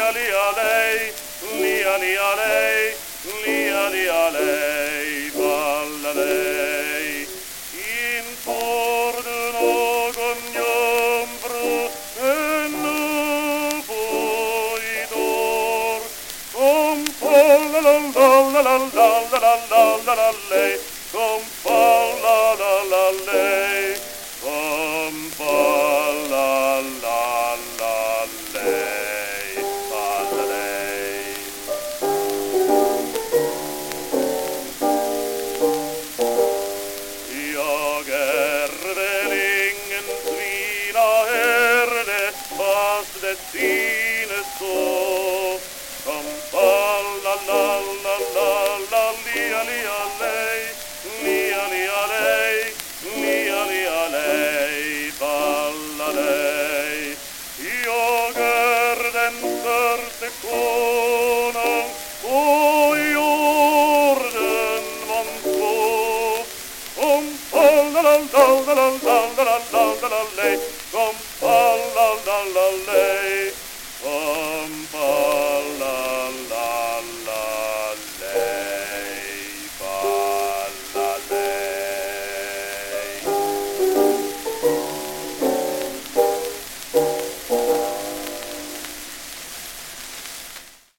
li-a-li-a-lej, li-a-li-a-lej, li-a-li-a-lej, ballalej. In får du någon jungfru ännu på ett år, som fa-la-la-la-la-la-la-la-la-la-lej, som fa-la-la-la-lej, som fa-la-la-la-lej, ballalej. Jag är väl ingen svinaherde, fast det synes så, som fa-la-la-la-la-la-li-a-li-a-lej, li-a-li-a-lej, li-a-li-a-lej, ballalej. Jag är den förste konung